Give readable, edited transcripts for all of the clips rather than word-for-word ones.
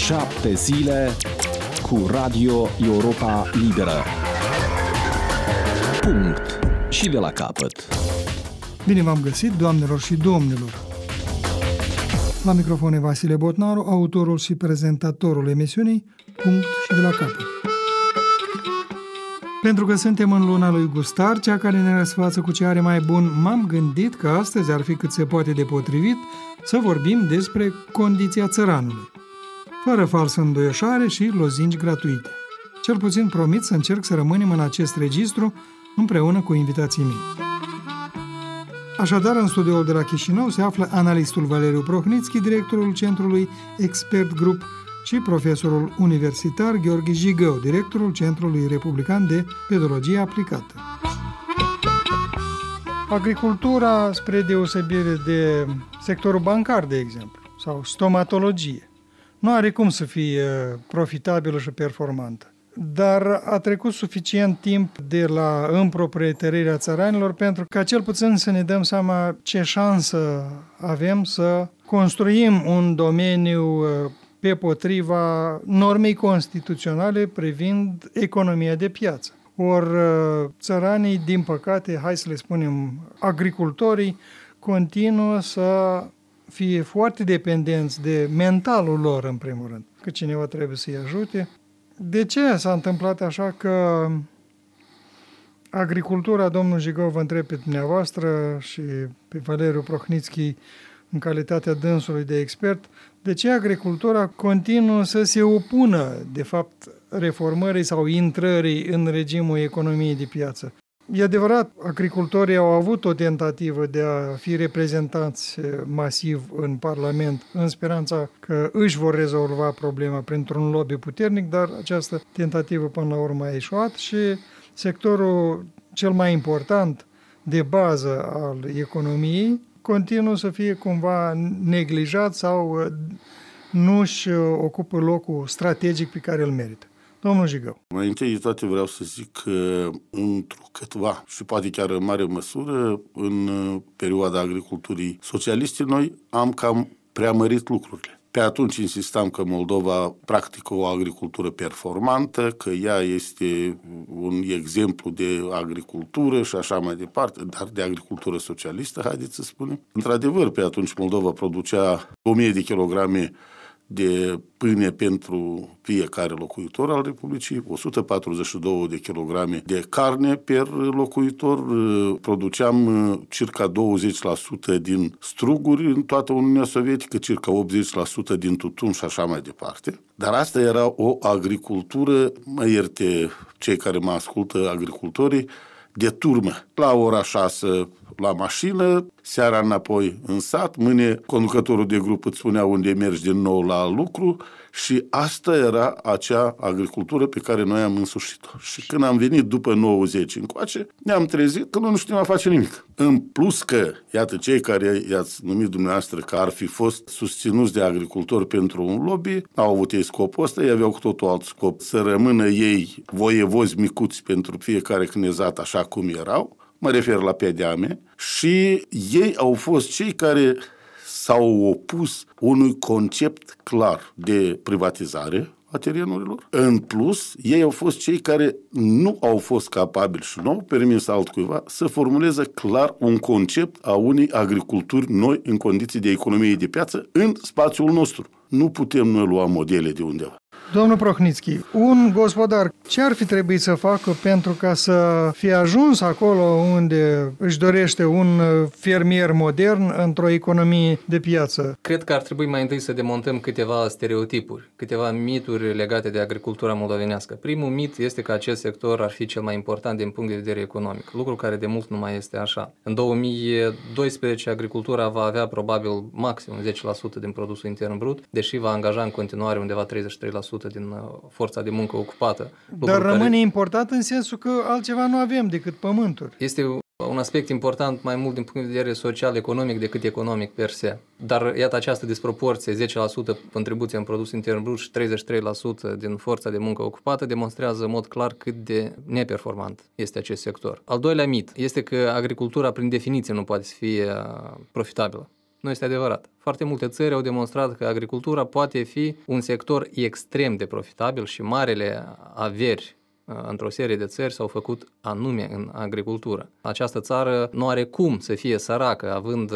7 zile cu Radio Europa Liberă. Punct. Și de la capăt. Bine v-am găsit, doamnelor și domnilor! La microfon e Vasile Botnaru, autorul și prezentatorul emisiunii Punct și de la capăt. Pentru că suntem în luna lui Gustar, cea care ne răsfață cu ce are mai bun, m-am gândit că astăzi ar fi cât se poate de potrivit să vorbim despre condiția țăranului, fără falsă îndoiășare și lozinci gratuite. Cel puțin promit să încerc să rămânem în acest registru împreună cu invitații mei. Așadar, în studioul de la Chișinău se află analistul Valeriu Prohnitski, directorul Centrului Expert Group, și profesorul universitar Gheorghe Jigău, directorul Centrului Republican de Pedologie Aplicată. Agricultura, spre deosebire de sectorul bancar, de exemplu, sau stomatologie, nu are cum să fie profitabilă și performantă. Dar a trecut suficient timp de la împroprietărirea țăranilor pentru ca cel puțin să ne dăm seama ce șansă avem să construim un domeniu pe potriva normei constituționale privind economia de piață. Ori țăranii, din păcate, hai să le spunem agricultorii, continuă să fie foarte dependenți de mentalul lor, în primul rând, că cineva trebuie să-i ajute. De ce s-a întâmplat așa că agricultura, domnul Jigău, vă întreb pe dumneavoastră și pe Valeriu Prohnitski în calitatea dânsului de expert, de ce agricultura continuă să se opună, de fapt, reformării sau intrării în regimul economiei de piață? E adevărat, agricultorii au avut o tentativă de a fi reprezentați masiv în Parlament, în speranța că își vor rezolva problema printr-un lobby puternic, dar această tentativă până la urmă a eșuat și sectorul cel mai important de bază al economiei continuă să fie cumva neglijat sau nu își ocupă locul strategic pe care îl merită. Domnul Jigău. Mai întâi de toate vreau să zic că întrucâtva și poate chiar în mare măsură în perioada agriculturii socialiste noi am cam preamărit lucrurile. Pe atunci insistam că Moldova practică o agricultură performantă, că ea este un exemplu de agricultură și așa mai departe, dar de agricultură socialistă, haideți să spunem. Într-adevăr, pe atunci Moldova producea 1000 de kilograme de pâine pentru fiecare locuitor al Republicii, 142 de kilograme de carne per locuitor, produceam circa 20% din struguri în toată Uniunea Sovietică, circa 80% din tutun și așa mai departe. Dar asta era o agricultură, mă ierte cei care mă ascultă, agricultorii, de turmă. La ora 6 la mașină, seara înapoi în sat, mâine conducătorul de grup îți spunea unde mergi din nou la lucru și asta era acea agricultură pe care noi am însușit-o. Și când am venit după 90 încoace, ne-am trezit că nu știm a face nimic. În plus că, iată, cei care i-ați numit dumneavoastră că ar fi fost susținuți de agricultori pentru un lobby, au avut ei scopul ăsta, ei aveau cu totul alt scop, să rămână ei voievozi micuți pentru fiecare cnezat așa cum erau, mă refer la PDAME, și ei au fost cei care s-au opus unui concept clar de privatizare a terenurilor. În plus, ei au fost cei care nu au fost capabili și nu au permis altcuiva să formuleze clar un concept a unei agriculturi noi în condiții de economie de piață în spațiul nostru. Nu putem noi lua modele de undeva. Domnul Prohnitski, un gospodar, ce ar fi trebuit să facă pentru ca să fie ajuns acolo unde își dorește un fermier modern într-o economie de piață? Cred că ar trebui mai întâi să demontăm câteva stereotipuri, câteva mituri legate de agricultura moldovenească. Primul mit este că acest sector ar fi cel mai important din punct de vedere economic, lucru care de mult nu mai este așa. În 2012 agricultura va avea probabil maxim 10% din produsul intern brut, deși va angaja în continuare undeva 33% din forța de muncă ocupată. Dar rămâne important în sensul că altceva nu avem decât pământuri. Este un aspect important mai mult din punct de vedere social-economic decât economic per se. Dar iată această disproporție, 10% contribuție în produs intern brut și 33% din forța de muncă ocupată, demonstrează în mod clar cât de neperformant este acest sector. Al doilea mit este că agricultura prin definiție nu poate să fie profitabilă. Nu este adevărat. Foarte multe țări au demonstrat că agricultura poate fi un sector extrem de profitabil și marele averi într-o serie de țări s-au făcut anume în agricultură. Această țară nu are cum să fie săracă, având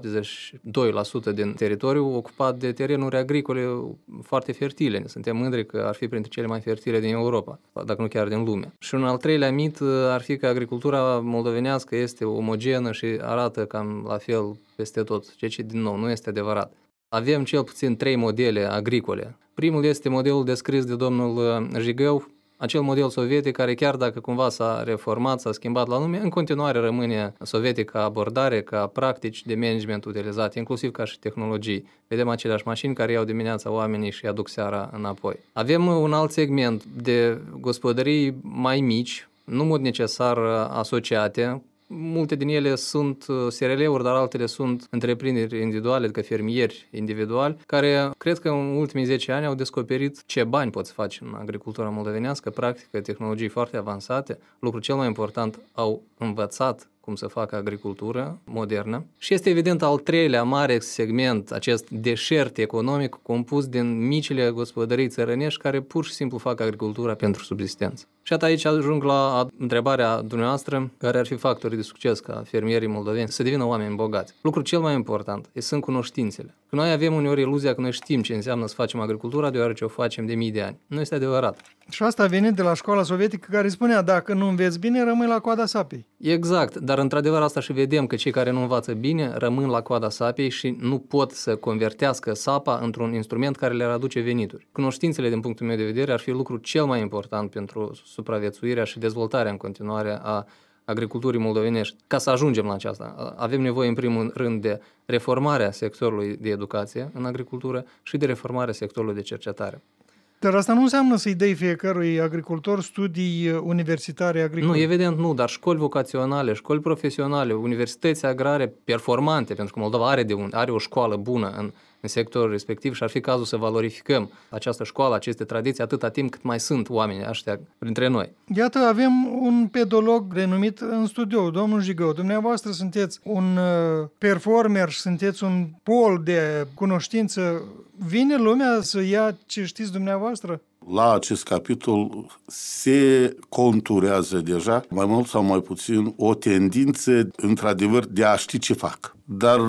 72% din teritoriu ocupat de terenuri agricole foarte fertile. Suntem mândri că ar fi printre cele mai fertile din Europa, dacă nu chiar din lume. Și un al treilea mit ar fi că agricultura moldovenească este omogenă și arată cam la fel peste tot, ceea ce, din nou, nu este adevărat. Avem cel puțin 3 modele agricole. Primul este modelul descris de domnul Jigău, acel model sovietic care chiar dacă cumva s-a reformat, s-a schimbat la nume, în continuare rămâne sovietic ca abordare, ca practici de management utilizate, inclusiv ca și tehnologii. Vedem aceleași mașini care iau dimineața oamenii și aduc seara înapoi. Avem un alt segment de gospodării mai mici, nu în mod necesar asociate. Multe din ele sunt SRL-uri, dar altele sunt întreprinderi individuale, adică fermieri individuali, care cred că în ultimii 10 ani au descoperit ce bani poți face în agricultura moldovenească, practică tehnologii foarte avansate. Lucrul cel mai important, au învățat cum să facă agricultură modernă. Și este evident al treilea mare segment, acest deșert economic compus din micile gospodării țărănești care pur și simplu fac agricultura pentru subsistență. Și aici ajung la întrebarea dumneavoastră, care ar fi factorii de succes ca fermierii moldoveni să devină oameni bogați. Lucrul cel mai important sunt cunoștințele. Că noi avem uneori iluzia că noi știm ce înseamnă să facem agricultura, deoarece o facem de mii de ani. Nu este adevărat. Și asta a venit de la școala sovietică care spunea, dacă nu înveți bine, rămâi la coada sapei. Exact, dar într-adevăr asta și vedem că cei care nu învață bine rămân la coada sapei și nu pot să convertească sapa într-un instrument care le aduce venituri. Cunoștințele, din punctul meu de vedere, ar fi lucrul cel mai important pentru supraviețuirea și dezvoltarea în continuare a agriculturii moldovenești. Ca să ajungem la aceasta, avem nevoie în primul rând de reformarea sectorului de educație în agricultură și de reformarea sectorului de cercetare. Dar asta nu înseamnă să-i dai fiecărui agricultor studii universitare agricole. Nu, evident nu, dar școli vocaționale, școli profesionale, universități agrare performante, pentru că Moldova are o școală bună în sectorul respectiv și ar fi cazul să valorificăm această școală, aceste tradiții, atâta timp cât mai sunt oameni ăștia printre noi. Iată, avem un pedolog renumit în studio, domnul Jigău. Dumneavoastră sunteți un performer și sunteți un pol de cunoștință. Vine lumea să ia ce știți dumneavoastră? La acest capitol se conturează deja, mai mult sau mai puțin, o tendință, într-adevăr, de a ști ce fac. Dar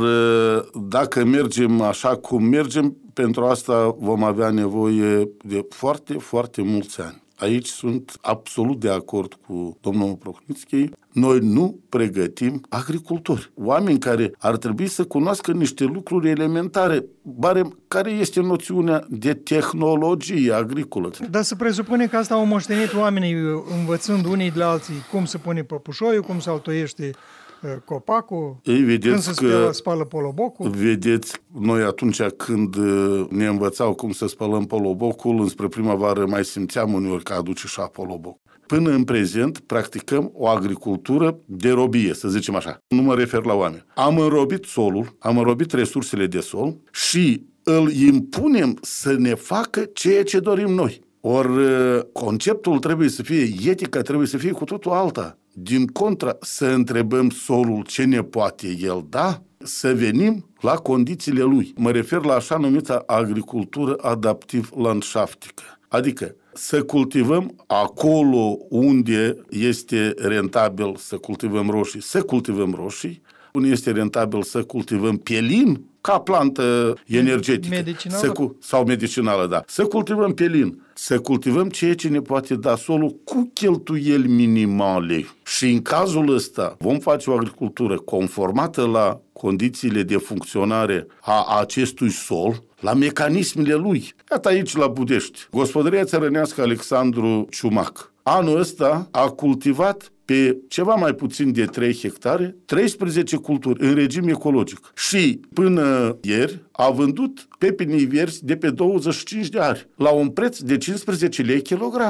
dacă mergem așa cum mergem, pentru asta vom avea nevoie de foarte, foarte mulți ani. Aici sunt absolut de acord cu domnul Prohnitski. Noi nu pregătim agricultori. Oameni care ar trebui să cunoască niște lucruri elementare. Barem, care este noțiunea de tehnologie agricolă? Dar se presupune că asta au moștenit oamenii învățând unii de la alții cum se pune păpușoiul, cum se altoiește copacul, când se spală polobocul. Vedeți, noi atunci când ne învățau cum să spălăm polobocul, înspre primăvară mai simțeam uneori că aduce și polobocul. Până în prezent practicăm o agricultură de robie, să zicem așa. Nu mă refer la oameni. Am înrobit solul, am înrobit resursele de sol și îl impunem să ne facă ceea ce dorim noi. Ori conceptul trebuie să fie, etica trebuie să fie cu totul alta. Din contra, să întrebăm solul ce ne poate el da, să venim la condițiile lui. Mă refer la așa numită agricultură adaptiv-landschaftică. Adică să cultivăm acolo unde este rentabil să cultivăm roșii, să cultivăm roșii, unde este rentabil să cultivăm pielin, ca plantă energetică. Medicinală? Sau medicinală, da. Să cultivăm pielin, să cultivăm ceea ce ne poate da solul cu cheltuieli minimale. Și în cazul ăsta vom face o agricultură conformată la condițiile de funcționare a acestui sol, la mecanismele lui. Iată aici la Budești. Gospodăria țărănească Alexandru Ciumac. Anul ăsta a cultivat pe ceva mai puțin de 3 hectare, 13 culturi în regim ecologic. Și până ieri a vândut pepinii verzi de pe 25 de ari la un preț de 15 lei kilogramul.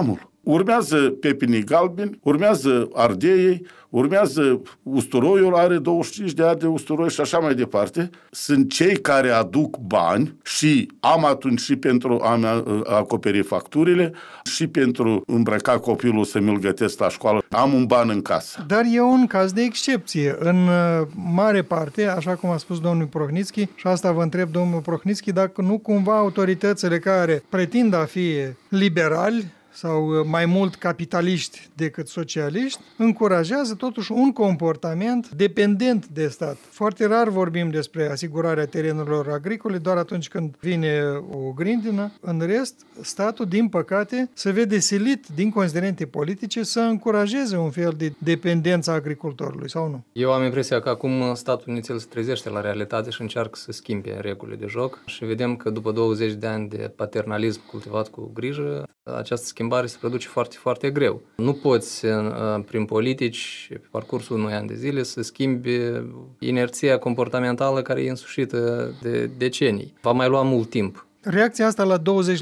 urmează pepinii galbeni, urmează ardeiei, urmează usturoiul, are 25 de ani de usturoi și așa mai departe. Sunt cei care aduc bani și am atunci și pentru a acoperi facturile și pentru îmbrăca copilul să mi-l gătesc la școală. Am un ban în casă. Dar e un caz de excepție. În mare parte, așa cum a spus domnul Prohnitski, și asta vă întreb, domnul Prohnitski, dacă nu cumva autoritățile care pretind a fi liberali sau mai mult capitaliști decât socialiști, încurajează totuși un comportament dependent de stat. Foarte rar vorbim despre asigurarea terenurilor agricole, doar atunci când vine o grindină. În rest, statul, din păcate, se vede silit din considerente politice să încurajeze un fel de dependență a agricultorului, sau nu? Eu am impresia că acum statul inițial se trezește la realitate și încearcă să schimbe regulile de joc și vedem că după 20 de ani de paternalism cultivat cu grijă, această schimbare se produce foarte, foarte greu. Nu poți, prin politici, pe parcursul unui an de zile, să schimbi inerția comportamentală care e însușită de decenii. Va mai lua mult timp. Reacția asta la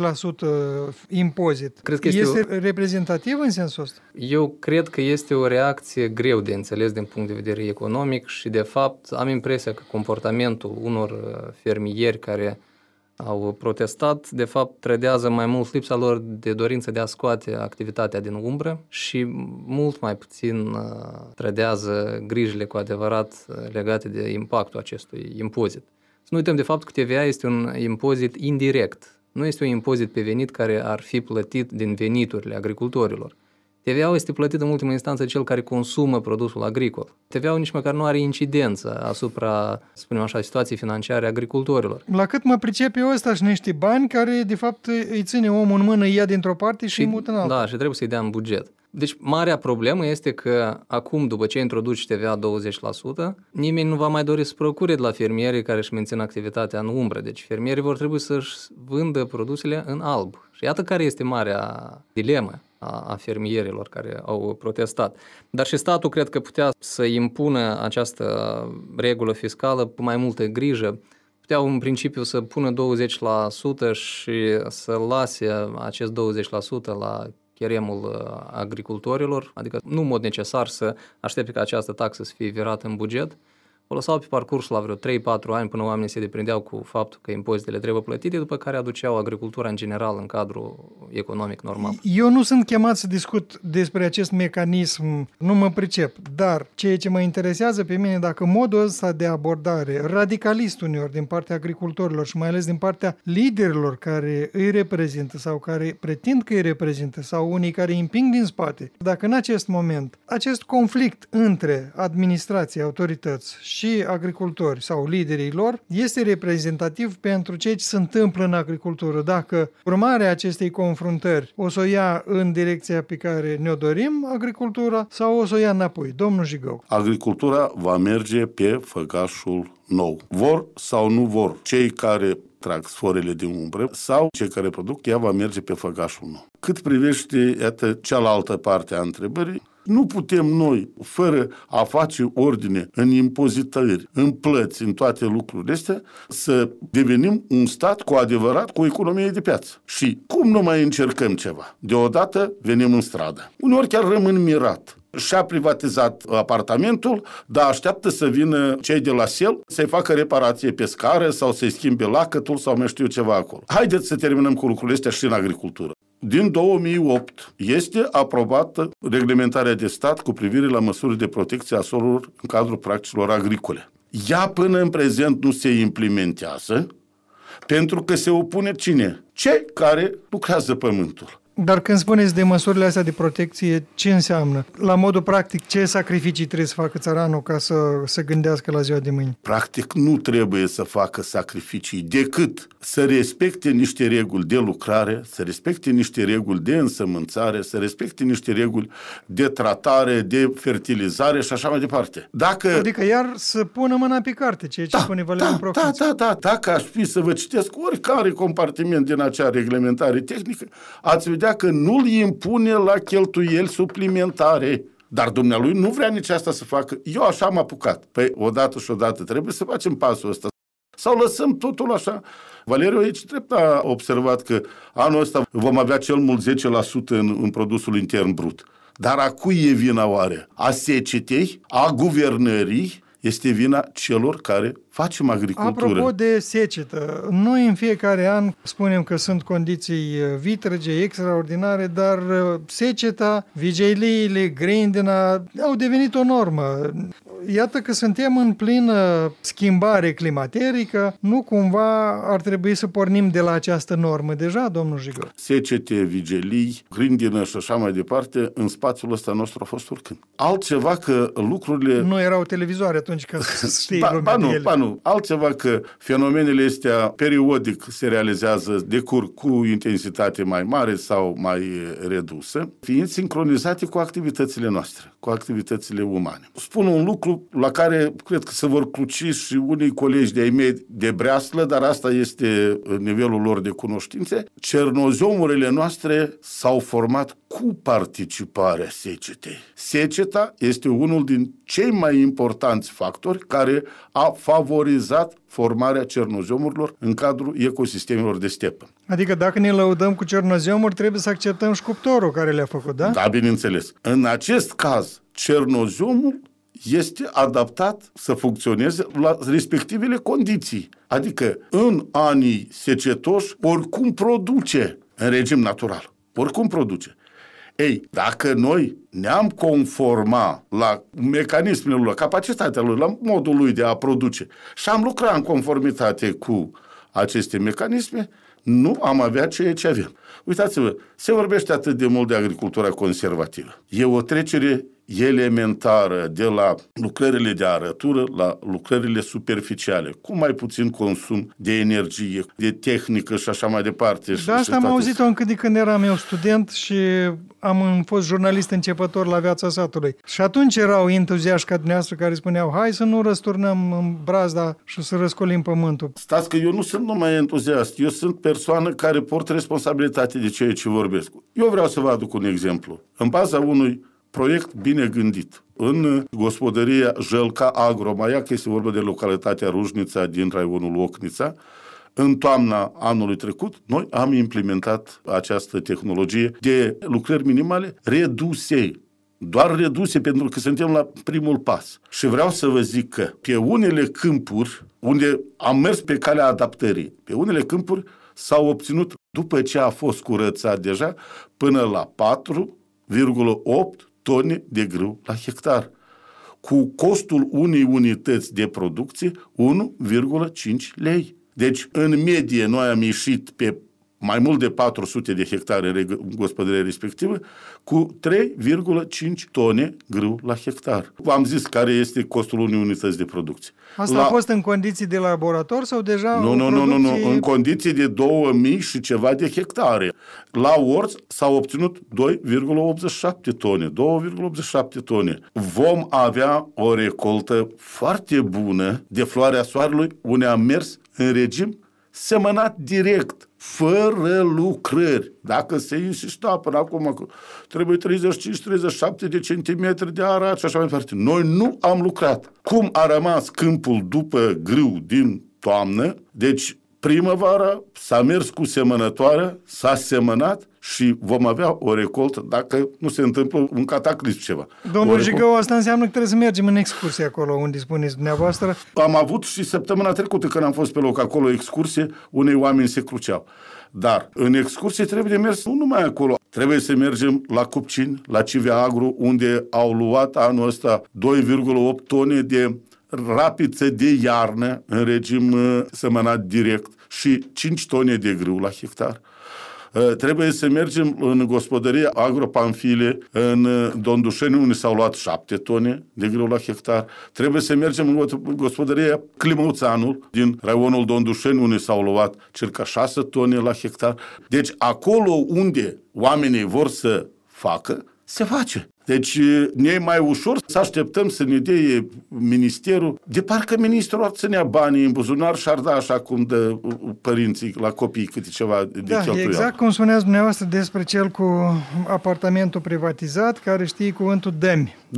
20% impozit Cred că este reprezentativă în sensul ăsta? Eu cred că este o reacție greu de înțeles din punct de vedere economic și, de fapt, am impresia că comportamentul unor fermieri care au protestat, de fapt, trădează mai mult lipsa lor de dorință de a scoate activitatea din umbră și mult mai puțin trădează grijile cu adevărat legate de impactul acestui impozit. Să nu uităm de fapt că TVA este un impozit indirect. Nu este un impozit pe venit care ar fi plătit din veniturile agricultorilor. TVA-ul este plătit în ultima instanță cel care consumă produsul agricol. TVA-ul nici măcar nu are incidență asupra, să spunem așa, situației financiare a agricultorilor. La cât mă pricep eu, ăsta și niște bani care, de fapt, îi ține omul în mână, îi ia dintr-o parte și îi mută în alta. Da, și trebuie să-i dea în buget. Deci, marea problemă este că acum, după ce introduci TVA 20%, nimeni nu va mai dori să procure de la fermierii care își mențin activitatea în umbră. Deci, fermierii vor trebui să-și vândă produsele în alb. Și iată care este marea dilemă a fermierilor care au protestat. Dar și statul cred că putea să impună această regulă fiscală cu mai multă grijă. Puteau în principiu să pună 20% și să lase acest 20% la cheremul agricultorilor, adică nu în mod necesar să aștepte ca această taxă să fie virată în buget. O lăsau pe parcursul la vreo 3-4 ani până oamenii se deprindeau cu faptul că impozitele trebuie plătite, după care aduceau agricultura în general în cadrul economic normal. Eu nu sunt chemat să discut despre acest mecanism, nu mă pricep, dar ceea ce mă interesează pe mine, dacă modul ăsta de abordare radicalist uneori din partea agricultorilor și mai ales din partea liderilor care îi reprezintă sau care pretind că îi reprezintă sau unii care îi împing din spate, dacă în acest moment acest conflict între administrație, autorități și agricultori sau liderii lor este reprezentativ pentru ceea ce se întâmplă în agricultură. Dacă urmarea acestei confruntări o să o ia în direcția pe care ne-o dorim, agricultura, sau o să o ia înapoi. Domnul Jigău. Agricultura va merge pe făgașul nou. Vor sau nu vor cei care trag sforele din umbră sau cei care produc, ea va merge pe făgașul nou. Cât privește, iată, cealaltă parte a întrebării, nu putem noi, fără a face ordine în impozitări, în plăți, în toate lucrurile astea, să devenim un stat cu adevărat, cu o economie de piață. Și cum nu mai încercăm ceva? Deodată venim în stradă. Uneori chiar rămân mirat. Și-a privatizat apartamentul, dar așteaptă să vină cei de la SEL să-i facă reparație pe scară sau să-i schimbe lacătul sau mai știu ceva acolo. Haideți să terminăm cu lucrurile astea și în agricultură. Din 2008 este aprobată reglementarea de stat cu privire la măsuri de protecție a solurilor în cadrul practicilor agricole. Ea până în prezent nu se implementează pentru că se opune cine? Cei care lucrează pământul. Dar când spuneți de măsurile astea de protecție, ce înseamnă? La modul practic, ce sacrificii trebuie să facă țăranul ca să se gândească la ziua de mâine? Practic nu trebuie să facă sacrificii decât să respecte niște reguli de lucrare, să respecte niște reguli de însămânțare, să respecte niște reguli de tratare, de fertilizare și așa mai departe. Adică iar să pună mâna pe carte, ceea ce spune Valeriu Prohnitski. Da. Dacă aș fi să vă citesc oricare compartiment din acea reglementare tehnică, ați vedea că nu-l impune la cheltuieli suplimentare. Dar dumnealui nu vrea nici asta să facă. Eu așa am apucat. Păi odată și odată trebuie să facem pasul ăsta. Sau lăsăm totul așa? Valeriu aici drept a observat că anul ăsta vom avea cel mult 10% în produsul intern brut. Dar a cui e vina oare? A secetei? A guvernării? Este vina celor care facem agricultură. Apropo de secetă, noi în fiecare an spunem că sunt condiții vitrege, extraordinare, dar seceta, vigiliile, grindina au devenit o normă. Iată că suntem în plină schimbare climaterică, nu cumva ar trebui să pornim de la această normă deja, domnul Jigău? Secete, vigilii, grindină și așa mai departe, în spațiul ăsta nostru a fost oricând. Altceva că lucrurile... Nu erau televizoare atunci când știi lumea de ele. Nu. Altceva că fenomenele astea periodic se realizează, decurg cu intensitate mai mare sau mai redusă, fiind sincronizate cu activitățile noastre, cu activitățile umane. Spun un lucru la care cred că se vor cruci și unii colegi de-ai mei de breaslă, dar asta este nivelul lor de cunoștințe. Cernozomurile noastre s-au format cu participarea secetei. Seceta este unul din cei mai importanți factori care a favorizat formarea cernozomurilor în cadrul ecosistemelor de stepă. Adică dacă ne lăudăm cu cernozomuri, trebuie să acceptăm și cuptorul care le-a făcut, da? Da, bineînțeles. În acest caz, cernozomul este adaptat să funcționeze la respectivele condiții. Adică în anii secetoși oricum produce în regim natural. Oricum produce. Ei, dacă noi ne-am conforma la mecanismele lui, la capacitatea lui, la modul lui de a produce și am lucrat în conformitate cu aceste mecanisme, nu am avea ceea ce avem. Uitați-vă, se vorbește atât de mult de agricultura conservativă. E o trecere elementară de la lucrările de arătură la lucrările superficiale, cu mai puțin consum de energie, de tehnică și așa mai departe. Da, asta am auzit-o încă de când eram eu student și am fost jurnalist începător la Viața Satului. Și atunci erau entuziaști ca dumneavoastră care spuneau, hai să nu răsturnăm în brazda și să răscolim pământul. Stați că eu nu sunt numai entuziast, eu sunt persoană care port responsabilitate de ceea ce vorbesc. Eu vreau să vă aduc un exemplu. În baza unui proiect bine gândit. În gospodăria Jălca Agromaiac, este vorba de localitatea Rujnița din raionul Ocnița, în toamna anului trecut, noi am implementat această tehnologie de lucrări minimale reduse. Doar reduse pentru că suntem la primul pas. Și vreau să vă zic că pe unele câmpuri, unde am mers pe calea adaptării, pe unele câmpuri s-au obținut, după ce a fost curățat deja, până la 4,8 tone de grâu la hectar, cu costul unei unități de producție 1,5 lei. Deci, în medie, noi am ieșit pe mai mult de 400 de hectare în gospodăria respectivă, cu 3,5 tone grâu la hectar. V-am zis care este costul unei unități de producție. Asta a fost în condiții de laborator sau deja? Nu, în condiții de 2000 și ceva de hectare. La orz s-au obținut 2,87 tone. 2,87 tone. Vom avea o recoltă foarte bună de floarea soarelui, unde am mers în regim semănat direct, fără lucrări. Dacă se insista până acum, trebuie 35-37 de centimetri de arat și așa mai departe. Noi nu am lucrat. Cum a rămas câmpul după grâu din toamnă, deci primăvara s-a mers cu semănătoarea, s-a semănat și vom avea o recoltă dacă nu se întâmplă un cataclism ceva. Domnul Jigău, asta înseamnă că trebuie să mergem în excursie acolo unde spuneți dumneavoastră. Am avut și săptămâna trecută când am fost pe loc acolo excursie, unei oameni se cruceau. Dar în excursie trebuie de mers nu numai acolo. Trebuie să mergem la Cupcini, la Civea Agru, unde au luat anul ăsta 2,8 tone de rapiță de iarnă în regim semănat direct și 5 tone de grâu la hectar. Trebuie să mergem în gospodăria Agropamfile, în Dondușeni, unde s-au luat 7 tone de grâu la hectar. Trebuie să mergem în gospodăria Climăuțanul, din raionul Dondușeni, unde s-au luat circa 6 tone la hectar. Deci acolo unde oamenii vor să facă, se face. Deci ne e mai ușor să așteptăm să ne dea ministerul, de parcă ministrul ar ținea banii în buzunar și ar da așa cum dă părinții la copii câte ceva de cheltuială. Exact cum spuneați dumneavoastră despre cel cu apartamentul privatizat, care știe cuvântul dă-mi. Da.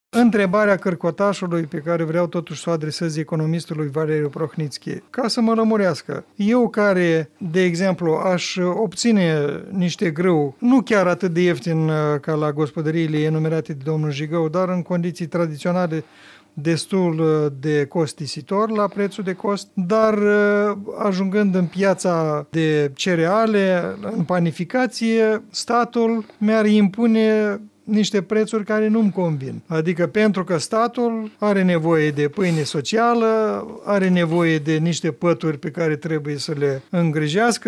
Întrebarea cărcotașului pe care vreau totuși să o adresez economistului Valeriu Prohnitski, ca să mă lămurească. Eu care, de exemplu, aș obține niște grâu, nu chiar atât de ieftin ca la gospodăriile enumerate de domnul Jigău, dar în condiții tradiționale destul de costisitor la prețul de cost, dar ajungând în piața de cereale, în panificație, statul mi-ar impune niște prețuri care nu-mi convin. Adică pentru că statul are nevoie de pâine socială, are nevoie de niște pături pe care trebuie să le îngrijească,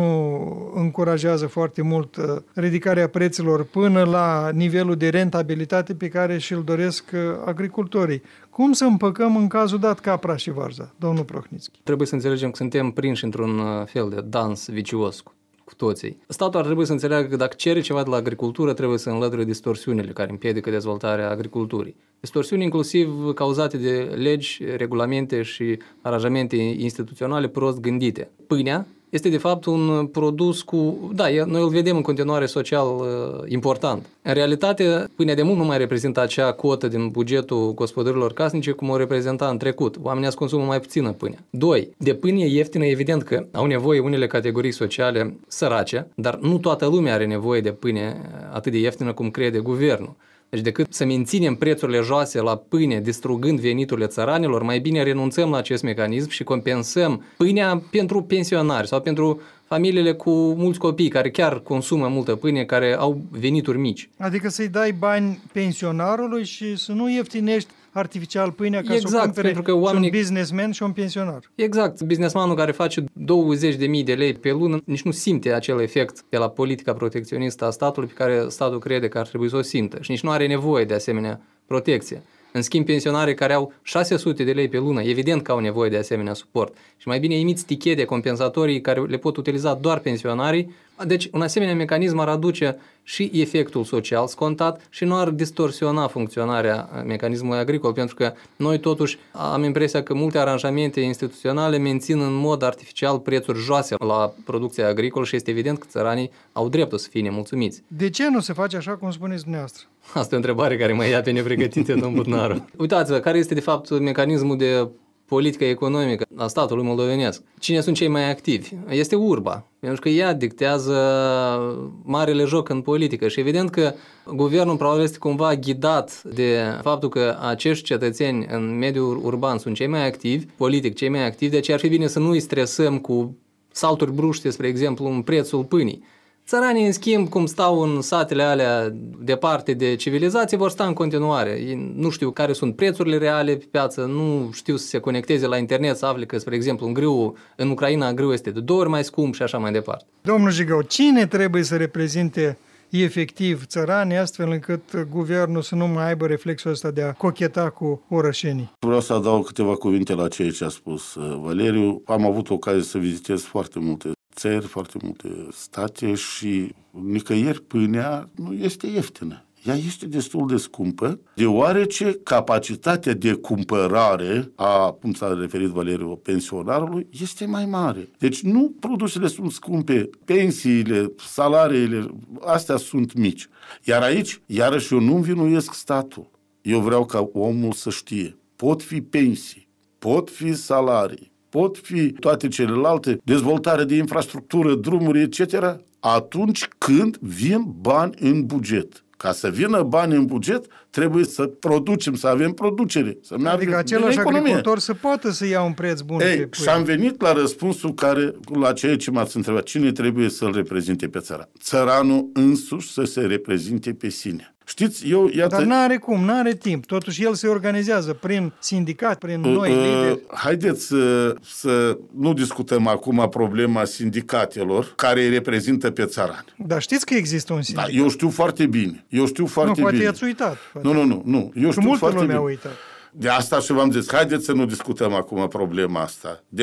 nu încurajează foarte mult ridicarea prețelor până la nivelul de rentabilitate pe care și-l doresc agricultorii. Cum să împăcăm în cazul dat capra și varza, domnul Prohnitski? Trebuie să înțelegem că suntem prinși într-un fel de dans vicios cu toții. Statul ar trebui să înțeleagă că dacă cere ceva de la agricultură, trebuie să înlăture distorsiunile care împiedică dezvoltarea agriculturii. Distorsiuni inclusiv cauzate de legi, regulamente și aranjamente instituționale prost gândite. Pâinea este de fapt un produs noi îl vedem în continuare social important. În realitate, pâinea de mult nu mai reprezintă acea cotă din bugetul gospodărilor casnice cum o reprezenta în trecut. Oamenii azi consumă mai puțină pâine. 2. De pâine ieftină, evident că au nevoie unele categorii sociale sărace, dar nu toată lumea are nevoie de pâine atât de ieftină cum crede guvernul. Deci decât să menținem prețurile joase la pâine, distrugând veniturile țăranilor, mai bine renunțăm la acest mecanism și compensăm pâinea pentru pensionari sau pentru familiile cu mulți copii care chiar consumă multă pâine, care au venituri mici. Adică să-i dai bani pensionarului și să nu ieftinești artificial pâinea ca să o cumpere pentru că oamenii... un businessman și un pensionar. Exact. Businessmanul care face 20.000 de lei pe lună nici nu simte acel efect de la politica protecționistă a statului pe care statul crede că ar trebui să o simtă și nici nu are nevoie de asemenea protecție. În schimb, pensionarii care au 600 de lei pe lună, evident că au nevoie de asemenea suport. Și mai bine emiți tichete compensatorii care le pot utiliza doar pensionarii. Deci, un asemenea mecanism ar aduce și efectul social scontat și nu ar distorsiona funcționarea mecanismului agricol, pentru că noi totuși am impresia că multe aranjamente instituționale mențin în mod artificial prețuri joase la producția agricolă și este evident că țăranii au dreptul să fie nemulțumiți. De ce nu se face așa cum spuneți dumneavoastră? Asta e o întrebare care mă ia pe nepregătite, domnul Butnaru. Uitați-vă, care este de fapt mecanismul de politică economică a statului moldovenesc? Cine sunt cei mai activi? Este urba, pentru că ea dictează marele joc în politică și evident că guvernul probabil este cumva ghidat de faptul că acești cetățeni în mediul urban sunt cei mai activi, politic cei mai activi, de aceea ar fi bine să nu îi stresăm cu salturi bruște, spre exemplu, în prețul pâinii. Țăranii, în schimb, cum stau în satele alea departe de civilizație, vor sta în continuare. Ei nu știu care sunt prețurile reale pe piață, nu știu să se conecteze la internet, să afle că, spre exemplu, în Ucraina grâu este de 2 ori mai scump și așa mai departe. Domnul Jigău, cine trebuie să reprezinte efectiv țăranii, astfel încât guvernul să nu mai aibă reflexul ăsta de a cocheta cu orășenii? Vreau să adaug câteva cuvinte la ceea ce a spus Valeriu. Am avut ocazie să vizitez foarte multe țări, foarte multe state și nicăieri pâinea nu este ieftină. Ea este destul de scumpă, deoarece capacitatea de cumpărare a, cum s-a referit Valeriu, pensionarului, este mai mare. Deci nu produsele sunt scumpe, pensiile, salariile, astea sunt mici. Iar aici, iarăși, eu nu învinuiesc statul. Eu vreau ca omul să știe. Pot fi pensii, pot fi salarii, pot fi toate celelalte, dezvoltare de infrastructură, drumuri, etc., atunci când vin bani în buget. Ca să vină bani în buget, trebuie să producem, să avem producere. Să adică același agricultor să poată să ia un preț bun pe pâine. Și am venit la răspunsul la ceea ce m-ați întrebat. Cine trebuie să-l reprezinte pe țăran? Țăranul însuși să se reprezinte pe sine. Știți, iată... Dar n-are timp. Totuși el se organizează prin sindicat, prin noi lideri. Haideți să nu discutăm acum problema sindicatelor care îi reprezintă pe țărani. Dar știți că există un sindicat. Da, eu știu foarte bine. Poate i-ați uitat. Poate. Nu. Eu știu foarte bine. A uitat. De asta și v-am zis, haideți să nu discutăm acum problema asta. Deci,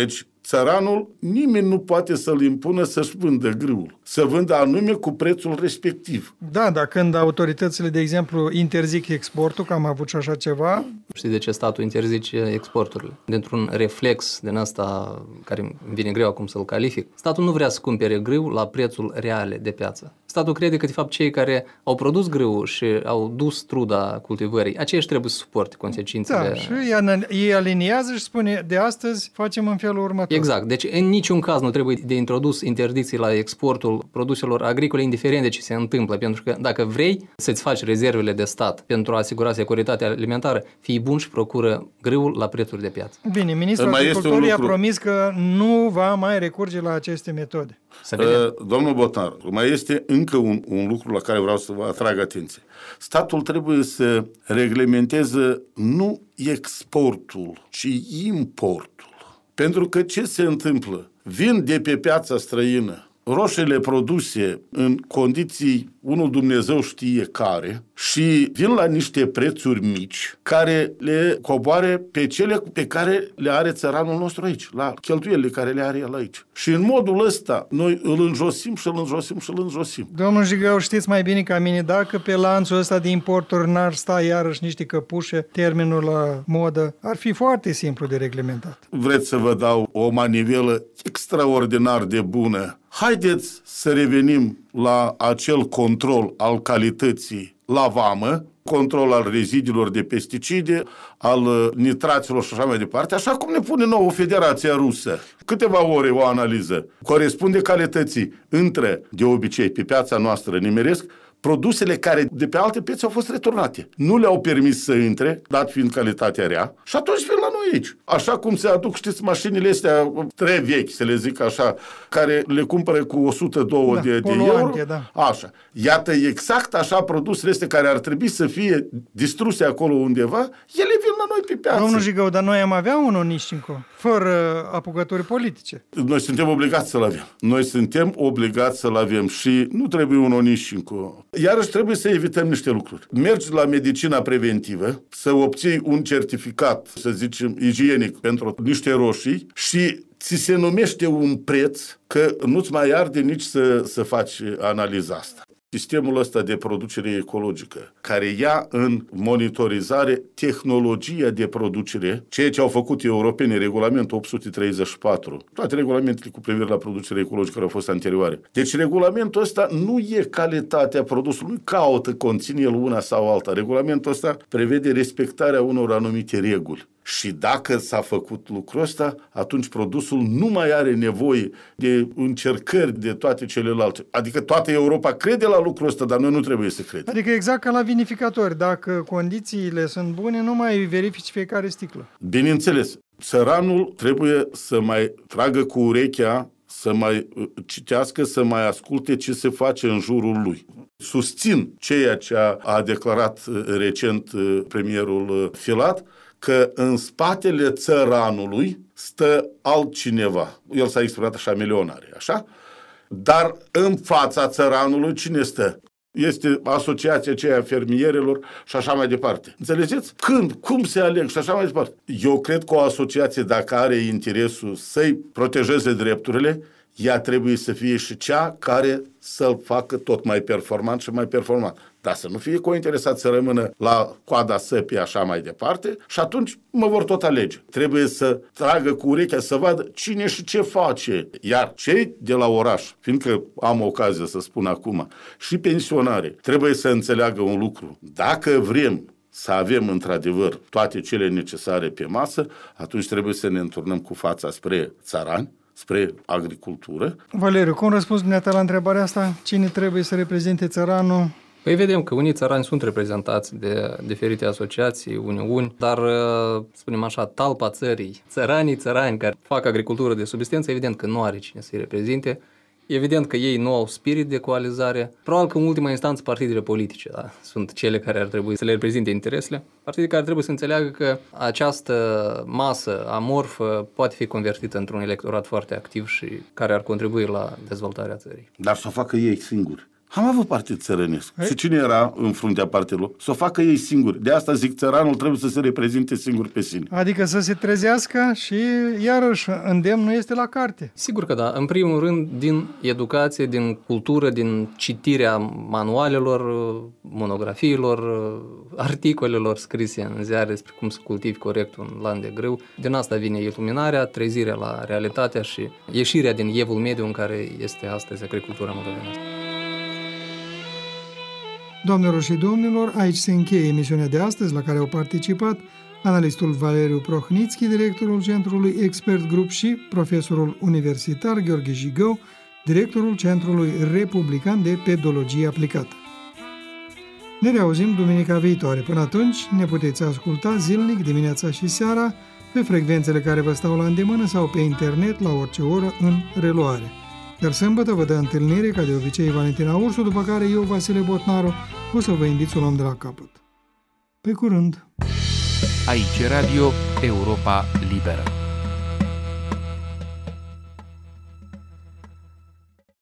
țăranul, nimeni nu poate să-l impună să-și vândă grâul. Să vândă anume cu prețul respectiv. Da, dar când autoritățile, de exemplu, interzic exportul, că am avut și așa ceva... Știi de ce statul interzice exporturile? Dintr-un reflex din ăsta, care îmi vine greu acum să-l calific, statul nu vrea să cumpere grâu la prețul reale de piață. Statul crede că, de fapt, cei care au produs grâul și au dus truda cultivării, aceiași trebuie să suporte consecințele. Da, și ei aliniază și spune, de astăzi facem în felul următor. Exact. Deci, în niciun caz nu trebuie de introdus interdicții la exportul produselor agricole, indiferent de ce se întâmplă, pentru că dacă vrei să-ți faci rezervele de stat pentru a asigura securitatea alimentară, fii bun și procură grâul la prețuri de piață. Bine, ministrul agriculturii a promis că nu va mai recurge la aceste metode. Domnul Botan, mai este încă un lucru la care vreau să vă atrag atenție. Statul trebuie să reglementeze nu exportul, ci importul. Pentru că ce se întâmplă? Vin de pe piața străină roșiile produse în condiții, unul Dumnezeu știe care, și vin la niște prețuri mici care le coboare pe cele pe care le are țăranul nostru aici, la cheltuielile care le are el aici. Și în modul ăsta noi îl înjosim și îl înjosim și îl înjosim. Domnul Jigău, știți mai bine ca mine, dacă pe lanțul ăsta de importuri n-ar sta iarăși niște căpușe, termenul la modă, ar fi foarte simplu de reglementat. Vreți să vă dau o manivelă extraordinar de bună? Haideți să revenim la acel control al calității la vamă, control al reziduilor de pesticide, al nitraților și așa mai departe, așa cum ne pune nouă Federația Rusă. Câteva ore o analiză corespunde calității între, de obicei, pe piața noastră nimeresc, produsele care de pe alte piețe au fost returnate. Nu le-au permis să intre, dat fiind calitatea rea, și atunci vin la noi aici. Așa cum se aduc, știți, mașinile astea trei vechi, să le zic așa, care le cumpără cu 102 de euro. Da. Așa. Iată, exact așa produsele astea care ar trebui să fie distruse acolo undeva, ele vin la noi pe piață. Domnul Jigău, dar noi am avea un Onișcinco, fără apucături politice. Noi suntem obligați să-l avem. Noi suntem obligați să-l avem și nu trebuie un Onișcinco. Iarăși trebuie să evităm niște lucruri. Mergi la medicina preventivă, să obții un certificat, să zicem, igienic pentru niște roșii și ți se numește un preț că nu-ți mai arde nici să faci analiza asta. Sistemul ăsta de producere ecologică, care ia în monitorizare tehnologia de producere, ceea ce au făcut europenii, regulamentul 834, toate regulamentele cu privire la producere ecologică care au fost anterioare. Deci regulamentul ăsta nu e calitatea produsului, nu caută, conține el una sau alta. Regulamentul ăsta prevede respectarea unor anumite reguli. Și dacă s-a făcut lucrul ăsta, atunci produsul nu mai are nevoie de încercări de toate celelalte. Adică toată Europa crede la lucrul ăsta, dar noi nu trebuie să credem. Adică exact ca la vinificatori. Dacă condițiile sunt bune, nu mai verifici fiecare sticlă. Bineînțeles, țăranul trebuie să mai tragă cu urechea, să mai citească, să mai asculte ce se face în jurul lui. Susțin ceea ce a declarat recent premierul Filat, că în spatele țăranului stă altcineva. El s-a exprimat așa, milionare, așa? Dar în fața țăranului cine stă? Este asociația aceea a fermierilor și așa mai departe. Înțelegeți? Când, cum se aleg și așa mai departe. Eu cred că o asociație, dacă are interesul să-i protejeze drepturile, ea trebuie să fie și cea care să-l facă tot mai performant și mai performant. Dar să nu fie cointeresat să rămână la coada săpii așa mai departe și atunci mă vor tot alege. Trebuie să tragă cu urechea să vadă cine și ce face. Iar cei de la oraș, fiindcă am ocazia să spun acum, și pensionare, trebuie să înțeleagă un lucru. Dacă vrem să avem într-adevăr toate cele necesare pe masă, atunci trebuie să ne înturnăm cu fața spre țărani, spre agricultură. Valeriu, cum răspunzi dumneata la întrebarea asta? Cine trebuie să reprezinte țăranul? Păi vedem că unii țărani sunt reprezentați de diferite asociații, uniuni, dar, spunem așa, talpa țării, țăranii care fac agricultură de subzistență, evident că nu are cine să-i reprezinte. Evident că ei nu au spirit de coalizare. Probabil că în ultima instanță partidele politice sunt cele care ar trebui să le reprezinte interesele. Partide care trebuie să înțeleagă că această masă amorfă poate fi convertită într-un electorat foarte activ și care ar contribui la dezvoltarea țării. Dar să o facă ei singuri. Am avut partid țărănesc. Și cine era în fruntea partidului? Să o facă ei singuri. De asta zic, țăranul trebuie să se reprezinte singur pe sine. Adică să se trezească și iarăși îndemnul este la carte. Sigur că da. În primul rând, din educație, din cultură, din citirea manualelor, monografiilor, articolelor scrise în ziare despre cum să cultivi corect un lan de grâu. Din asta vine iluminarea, trezirea la realitatea și ieșirea din evul mediu în care este astăzi agricultura moldovenească. Doamnelor și domnilor, aici se încheie emisiunea de astăzi la care au participat analistul Valeriu Prohnitski, directorul Centrului Expert Group și profesorul universitar Gheorghe Jigău, directorul Centrului Republican de Pedologie Aplicată. Ne reauzim duminica viitoare. Până atunci ne puteți asculta zilnic, dimineața și seara, pe frecvențele care vă stau la îndemână sau pe internet la orice oră în reluare. Iar sâmbătă vă dă întâlnire, ca de obicei, Valentina Ursu, după care eu, Vasile Botnaru, o să vă invit să o luăm de la capăt. Pe curând! Aici Radio Europa Liberă.